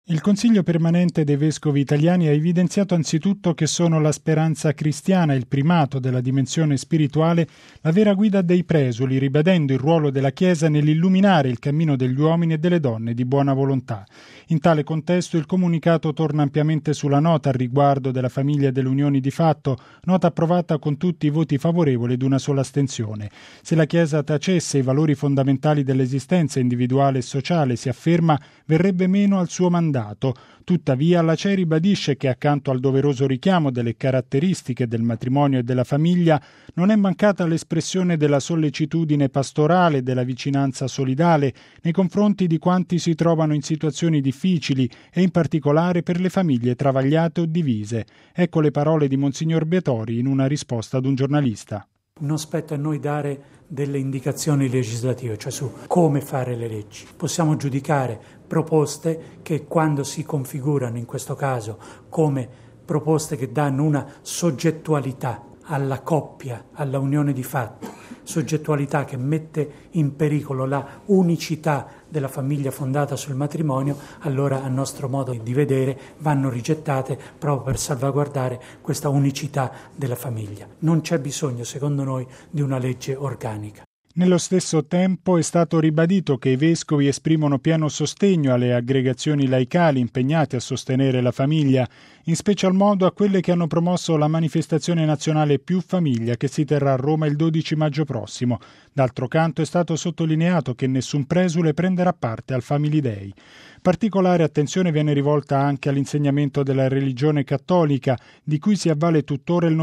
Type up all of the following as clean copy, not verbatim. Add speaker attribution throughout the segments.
Speaker 1: Il Consiglio permanente dei Vescovi italiani ha evidenziato anzitutto che sono la speranza cristiana, il primato della dimensione spirituale, la vera guida dei presuli, ribadendo il ruolo della Chiesa nell'illuminare il cammino degli uomini e delle donne di buona volontà. In tale contesto il comunicato torna ampiamente sulla nota al riguardo della famiglia e delle unioni di fatto, nota approvata con tutti i voti favorevoli ed una sola astensione. Se la Chiesa tacesse i valori fondamentali dell'esistenza individuale e sociale, si afferma, verrebbe meno al suo mandato. Tuttavia la CEI ribadisce che accanto al doveroso richiamo delle caratteristiche del matrimonio e della famiglia non è mancata l'espressione della sollecitudine pastorale e della vicinanza solidale nei confronti di quanti si trovano in situazioni difficili e in particolare per le famiglie travagliate o divise. Ecco le parole di Monsignor Betori in una risposta ad un giornalista.
Speaker 2: Non spetta a noi dare delle indicazioni legislative, cioè su come fare le leggi. Possiamo giudicare proposte che quando si configurano in questo caso come proposte che danno una soggettualità alla coppia, alla unione di fatto, soggettualità che mette in pericolo la unicità della famiglia fondata sul matrimonio, allora a nostro modo di vedere vanno rigettate proprio per salvaguardare questa unicità della famiglia. Non c'è bisogno, secondo noi, di una legge organica.
Speaker 1: Nello stesso tempo è stato ribadito che i vescovi esprimono pieno sostegno alle aggregazioni laicali impegnate a sostenere la famiglia, in special modo a quelle che hanno promosso la manifestazione nazionale Più Famiglia che si terrà a Roma il 12 maggio prossimo. D'altro canto è stato sottolineato che nessun presule prenderà parte al Family Day. Particolare attenzione viene rivolta anche all'insegnamento della religione cattolica, di cui si avvale tuttora il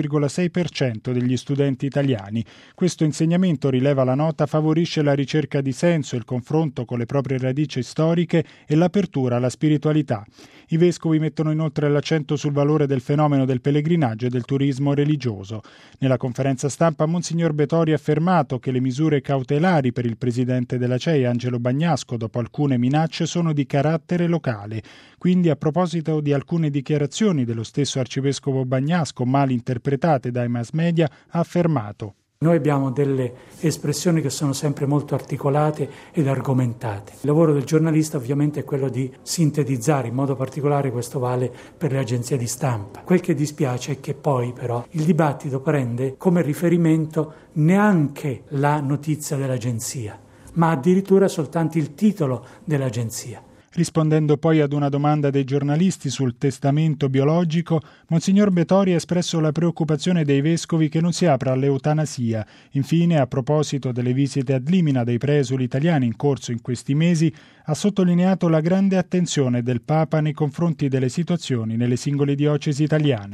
Speaker 1: 91,6% degli studenti italiani. Questo insegnamento, rileva la nota, favorisce la ricerca di senso, il confronto con le proprie radici storiche e l'apertura alla spiritualità. I vescovi mettono inoltre l'accento sul valore del fenomeno del pellegrinaggio e del turismo religioso. Nella conferenza stampa Monsignor Betori ha affermato che le misure cautelari per il presidente della CEI, Angelo Bagnasco, dopo alcune minacce, sono di carattere locale. Quindi, a proposito di alcune dichiarazioni dello stesso arcivescovo Bagnasco, mal interpretate dai mass media, ha affermato:
Speaker 2: noi abbiamo delle espressioni che sono sempre molto articolate ed argomentate. Il lavoro del giornalista ovviamente è quello di sintetizzare, in modo particolare questo vale per le agenzie di stampa. Quel che dispiace è che poi però il dibattito prende come riferimento neanche la notizia dell'agenzia, ma addirittura soltanto il titolo dell'agenzia.
Speaker 1: Rispondendo poi ad una domanda dei giornalisti sul testamento biologico, Monsignor Betori ha espresso la preoccupazione dei vescovi che non si apra all'eutanasia. Infine, a proposito delle visite ad limina dei presuli italiani in corso in questi mesi, ha sottolineato la grande attenzione del Papa nei confronti delle situazioni nelle singole diocesi italiane.